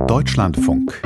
Deutschlandfunk.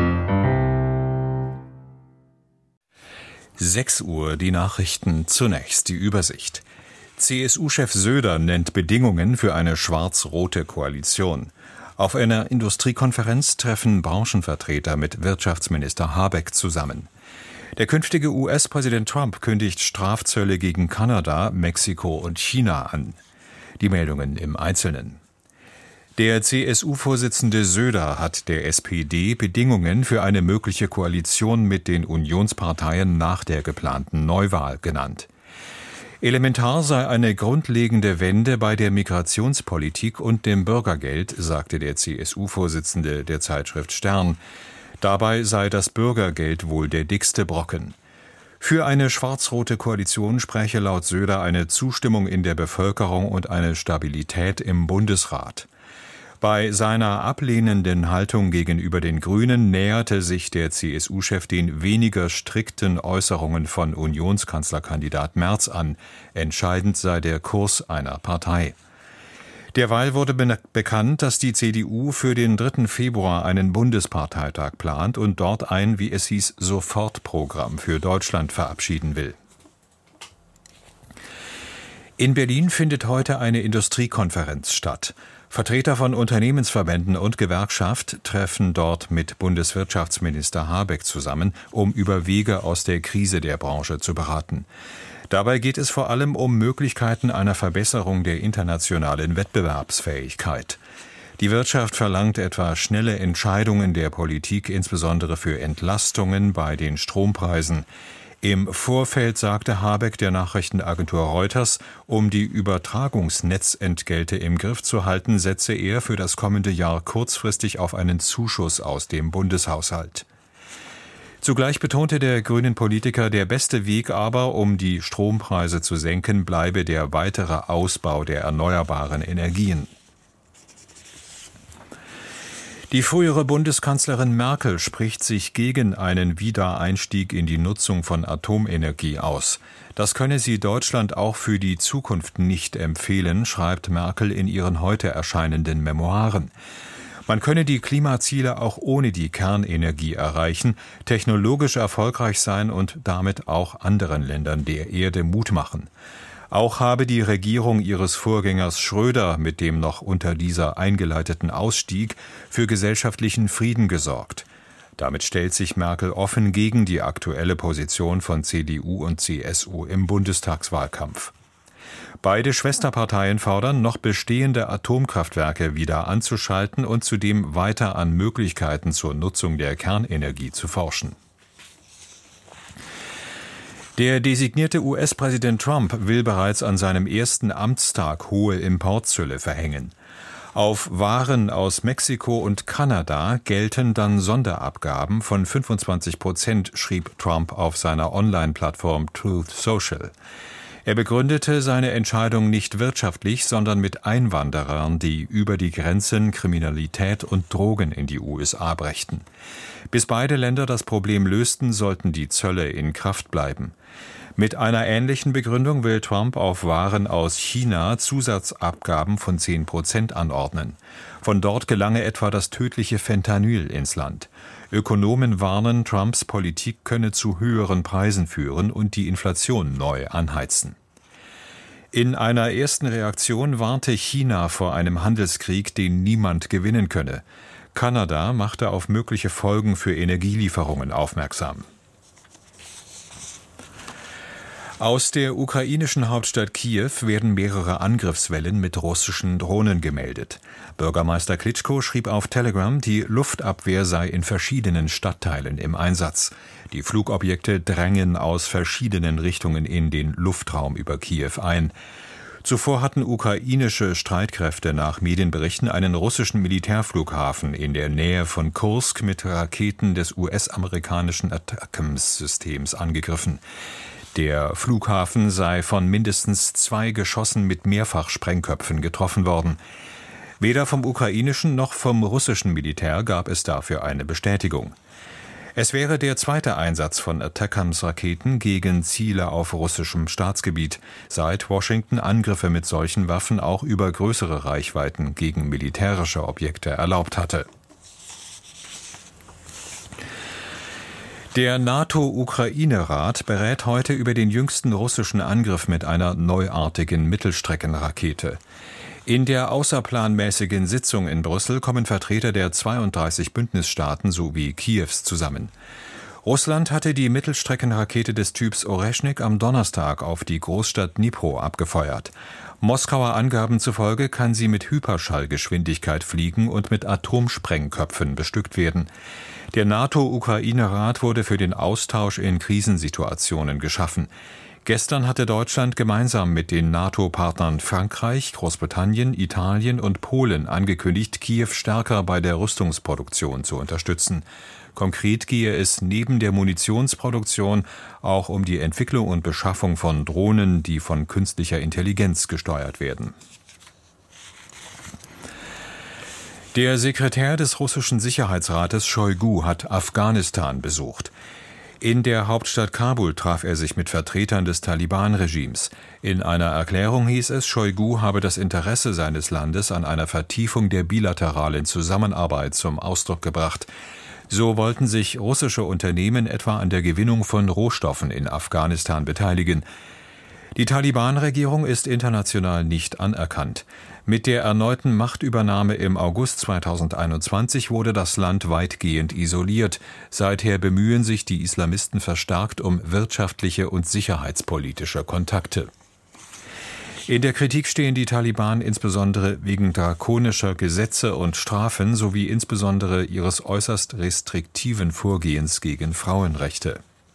6 Uhr, die Nachrichten, zunächst die Übersicht. CSU-Chef Söder nennt Bedingungen für eine schwarz-rote Koalition. Auf einer Industriekonferenz treffen Branchenvertreter mit Wirtschaftsminister Habeck zusammen. Der künftige US-Präsident Trump kündigt Strafzölle gegen Kanada, Mexiko und China an. Die Meldungen im Einzelnen. Der CSU-Vorsitzende Söder hat der SPD Bedingungen für eine mögliche Koalition mit den Unionsparteien nach der geplanten Neuwahl genannt. Elementar sei eine grundlegende Wende bei der Migrationspolitik und dem Bürgergeld, sagte der CSU-Vorsitzende der Zeitschrift Stern. Dabei sei das Bürgergeld wohl der dickste Brocken. Für eine schwarz-rote Koalition spreche laut Söder eine Zustimmung in der Bevölkerung und eine Stabilität im Bundesrat. Bei seiner ablehnenden Haltung gegenüber den Grünen näherte sich der CSU-Chef den weniger strikten Äußerungen von Unionskanzlerkandidat Merz an. Entscheidend sei der Kurs einer Partei. Derweil wurde bekannt, dass die CDU für den 3. Februar einen Bundesparteitag plant und dort ein, wie es hieß, Sofortprogramm für Deutschland verabschieden will. In Berlin findet heute eine Industriekonferenz statt. Vertreter von Unternehmensverbänden und Gewerkschaft treffen dort mit Bundeswirtschaftsminister Habeck zusammen, um über Wege aus der Krise der Branche zu beraten. Dabei geht es vor allem um Möglichkeiten einer Verbesserung der internationalen Wettbewerbsfähigkeit. Die Wirtschaft verlangt etwa schnelle Entscheidungen der Politik, insbesondere für Entlastungen bei den Strompreisen. Im Vorfeld sagte Habeck der Nachrichtenagentur Reuters, um die Übertragungsnetzentgelte im Griff zu halten, setze er für das kommende Jahr kurzfristig auf einen Zuschuss aus dem Bundeshaushalt. Zugleich betonte der grünen Politiker, der beste Weg aber, um die Strompreise zu senken, bleibe der weitere Ausbau der erneuerbaren Energien. Die frühere Bundeskanzlerin Merkel spricht sich gegen einen Wiedereinstieg in die Nutzung von Atomenergie aus. Das könne sie Deutschland auch für die Zukunft nicht empfehlen, schreibt Merkel in ihren heute erscheinenden Memoiren. Man könne die Klimaziele auch ohne die Kernenergie erreichen, technologisch erfolgreich sein und damit auch anderen Ländern der Erde Mut machen. Auch habe die Regierung ihres Vorgängers Schröder mit dem noch unter dieser eingeleiteten Ausstieg für gesellschaftlichen Frieden gesorgt. Damit stellt sich Merkel offen gegen die aktuelle Position von CDU und CSU im Bundestagswahlkampf. Beide Schwesterparteien fordern, noch bestehende Atomkraftwerke wieder anzuschalten und zudem weiter an Möglichkeiten zur Nutzung der Kernenergie zu forschen. Der designierte US-Präsident Trump will bereits an seinem ersten Amtstag hohe Importzölle verhängen. Auf Waren aus Mexiko und Kanada gelten dann Sonderabgaben von 25%, schrieb Trump auf seiner Online-Plattform Truth Social. Er begründete seine Entscheidung nicht wirtschaftlich, sondern mit Einwanderern, die über die Grenzen Kriminalität und Drogen in die USA brächten. Bis beide Länder das Problem lösten, sollten die Zölle in Kraft bleiben. Mit einer ähnlichen Begründung will Trump auf Waren aus China Zusatzabgaben von 10% anordnen. Von dort gelange etwa das tödliche Fentanyl ins Land. Ökonomen warnen, Trumps Politik könne zu höheren Preisen führen und die Inflation neu anheizen. In einer ersten Reaktion warnte China vor einem Handelskrieg, den niemand gewinnen könne. Kanada machte auf mögliche Folgen für Energielieferungen aufmerksam. Aus der ukrainischen Hauptstadt Kiew werden mehrere Angriffswellen mit russischen Drohnen gemeldet. Bürgermeister Klitschko schrieb auf Telegram, die Luftabwehr sei in verschiedenen Stadtteilen im Einsatz. Die Flugobjekte drängen aus verschiedenen Richtungen in den Luftraum über Kiew ein. Zuvor hatten ukrainische Streitkräfte nach Medienberichten einen russischen Militärflughafen in der Nähe von Kursk mit Raketen des US-amerikanischen ATACMS-Systems angegriffen. Der Flughafen sei von mindestens 2 Geschossen mit Mehrfachsprengköpfen getroffen worden. Weder vom ukrainischen noch vom russischen Militär gab es dafür eine Bestätigung. Es wäre der zweite Einsatz von ATACMS-Raketen gegen Ziele auf russischem Staatsgebiet, seit Washington Angriffe mit solchen Waffen auch über größere Reichweiten gegen militärische Objekte erlaubt hatte. Der NATO-Ukraine-Rat berät heute über den jüngsten russischen Angriff mit einer neuartigen Mittelstreckenrakete. In der außerplanmäßigen Sitzung in Brüssel kommen Vertreter der 32 Bündnisstaaten sowie Kiews zusammen. Russland hatte die Mittelstreckenrakete des Typs Oreschnik am Donnerstag auf die Großstadt Dnipro abgefeuert. Moskauer Angaben zufolge kann sie mit Hyperschallgeschwindigkeit fliegen und mit Atomsprengköpfen bestückt werden. Der NATO-Ukraine-Rat wurde für den Austausch in Krisensituationen geschaffen. Gestern hatte Deutschland gemeinsam mit den NATO-Partnern Frankreich, Großbritannien, Italien und Polen angekündigt, Kiew stärker bei der Rüstungsproduktion zu unterstützen. Konkret gehe es neben der Munitionsproduktion auch um die Entwicklung und Beschaffung von Drohnen, die von künstlicher Intelligenz gesteuert werden. Der Sekretär des russischen Sicherheitsrates Shoigu hat Afghanistan besucht. In der Hauptstadt Kabul traf er sich mit Vertretern des Taliban-Regimes. In einer Erklärung hieß es, Shoigu habe das Interesse seines Landes an einer Vertiefung der bilateralen Zusammenarbeit zum Ausdruck gebracht. So wollten sich russische Unternehmen etwa an der Gewinnung von Rohstoffen in Afghanistan beteiligen. Die Taliban-Regierung ist international nicht anerkannt. Mit der erneuten Machtübernahme im August 2021 wurde das Land weitgehend isoliert. Seither bemühen sich die Islamisten verstärkt um wirtschaftliche und sicherheitspolitische Kontakte. In der Kritik stehen die Taliban insbesondere wegen drakonischer Gesetze und Strafen sowie insbesondere ihres äußerst restriktiven Vorgehens gegen Frauenrechte.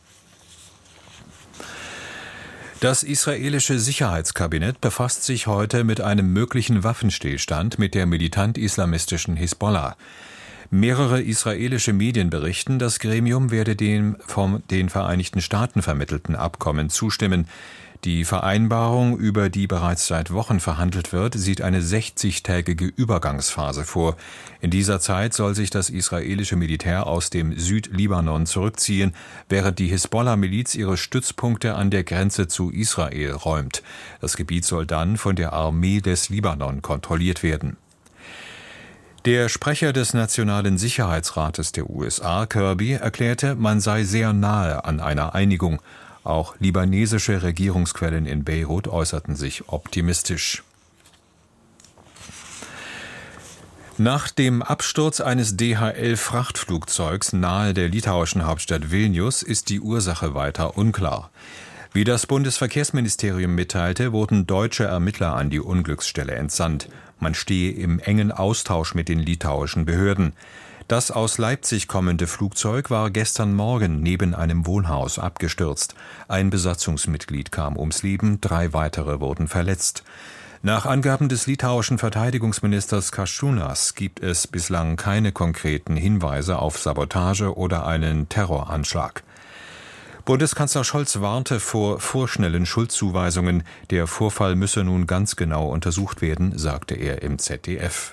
Das israelische Sicherheitskabinett befasst sich heute mit einem möglichen Waffenstillstand mit der militant-islamistischen Hisbollah. Mehrere israelische Medien berichten, das Gremium werde dem von den Vereinigten Staaten vermittelten Abkommen zustimmen. Die Vereinbarung, über die bereits seit Wochen verhandelt wird, sieht eine 60-tägige Übergangsphase vor. In dieser Zeit soll sich das israelische Militär aus dem Südlibanon zurückziehen, während die Hisbollah-Miliz ihre Stützpunkte an der Grenze zu Israel räumt. Das Gebiet soll dann von der Armee des Libanon kontrolliert werden. Der Sprecher des Nationalen Sicherheitsrates der USA, Kirby, erklärte, man sei sehr nahe an einer Einigung. Auch libanesische Regierungsquellen in Beirut äußerten sich optimistisch. Nach dem Absturz eines DHL-Frachtflugzeugs nahe der litauischen Hauptstadt Vilnius ist die Ursache weiter unklar. Wie das Bundesverkehrsministerium mitteilte, wurden deutsche Ermittler an die Unglücksstelle entsandt. Man stehe im engen Austausch mit den litauischen Behörden. Das aus Leipzig kommende Flugzeug war gestern Morgen neben einem Wohnhaus abgestürzt. Ein Besatzungsmitglied kam ums Leben, 3 weitere wurden verletzt. Nach Angaben des litauischen Verteidigungsministers Kasčiūnas gibt es bislang keine konkreten Hinweise auf Sabotage oder einen Terroranschlag. Bundeskanzler Scholz warnte vor vorschnellen Schuldzuweisungen. Der Vorfall müsse nun ganz genau untersucht werden, sagte er im ZDF.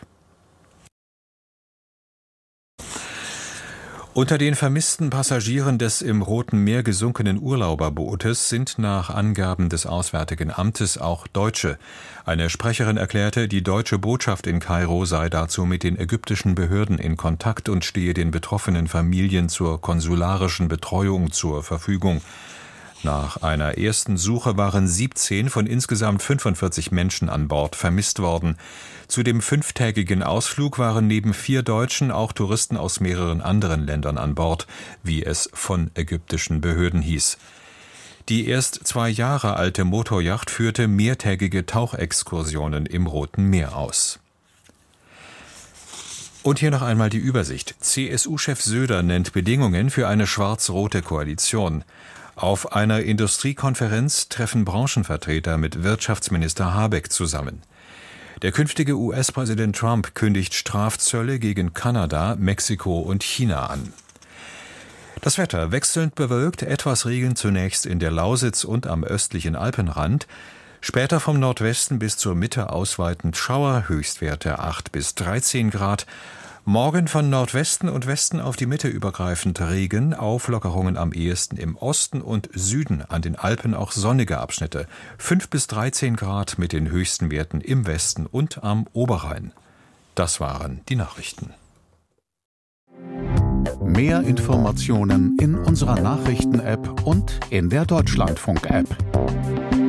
Unter den vermissten Passagieren des im Roten Meer gesunkenen Urlauberbootes sind nach Angaben des Auswärtigen Amtes auch Deutsche. Eine Sprecherin erklärte, die deutsche Botschaft in Kairo sei dazu mit den ägyptischen Behörden in Kontakt und stehe den betroffenen Familien zur konsularischen Betreuung zur Verfügung. Nach einer ersten Suche waren 17 von insgesamt 45 Menschen an Bord vermisst worden. Zu dem 5-tägigen Ausflug waren neben 4 Deutschen auch Touristen aus mehreren anderen Ländern an Bord, wie es von ägyptischen Behörden hieß. Die erst 2 Jahre alte Motoryacht führte mehrtägige Tauchexkursionen im Roten Meer aus. Und hier noch einmal die Übersicht. CSU-Chef Söder nennt Bedingungen für eine schwarz-rote Koalition. Auf einer Industriekonferenz treffen Branchenvertreter mit Wirtschaftsminister Habeck zusammen. Der künftige US-Präsident Trump kündigt Strafzölle gegen Kanada, Mexiko und China an. Das Wetter wechselnd bewölkt, etwas Regen zunächst in der Lausitz und am östlichen Alpenrand, später vom Nordwesten bis zur Mitte ausweitend Schauer, Höchstwerte 8 bis 13 Grad. Morgen von Nordwesten und Westen auf die Mitte übergreifend Regen, Auflockerungen am ehesten im Osten und Süden, an den Alpen auch sonnige Abschnitte, 5 bis 13 Grad mit den höchsten Werten im Westen und am Oberrhein. Das waren die Nachrichten. Mehr Informationen in unserer Nachrichten-App und in der Deutschlandfunk-App.